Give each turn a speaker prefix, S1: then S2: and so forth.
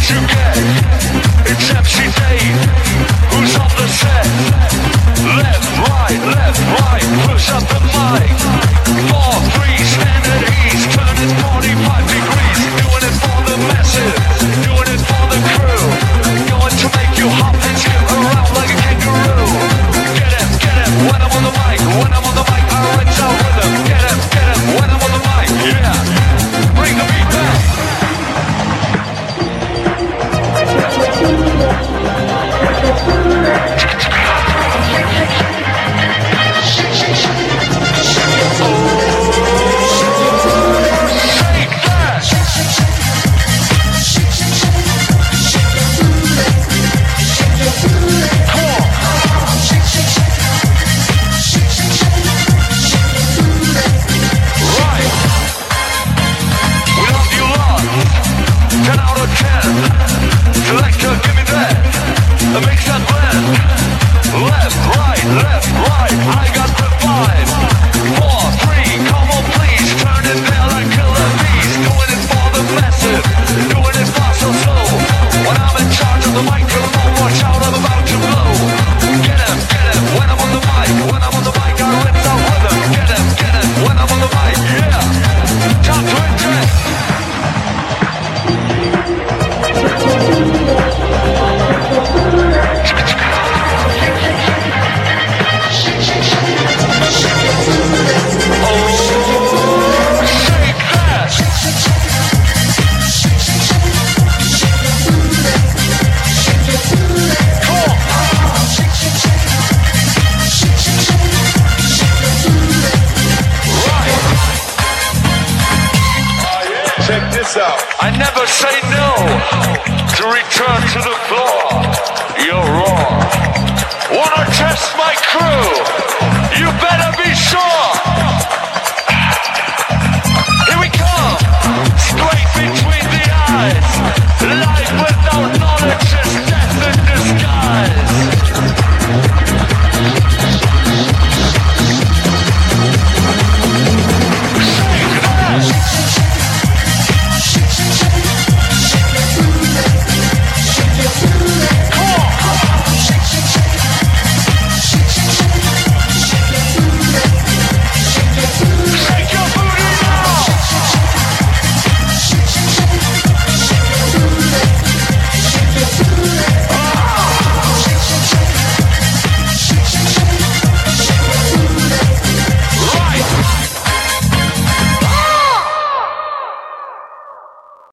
S1: you get? It's MC Dave, who's on the set. Left, right, push up the mic. 4-3, stand at ease, turn it 45 degrees. Doing it for the masses, doing it for the crew. Going to make you hop and skip around like a kangaroo. Get it, when I'm on the mic, I write out rhythm. Get it, when I'm on the mic, yeah. Bring the beat back. Selector, give me that. Mix that blend. Left, right. I got the vibe. 4-3, come on please. Turn it down like killer bees. Doing it for the massive. Doing it fast or slow. When I'm in charge of the microphone, watch out, I'm about to blow. Get it. When I'm on the mic, I rip out rhythm. Get it. When I'm on the mic, yeah. Time to eject. I never say no to return to the floor. You're wrong. Wanna test my crew? You better be sure.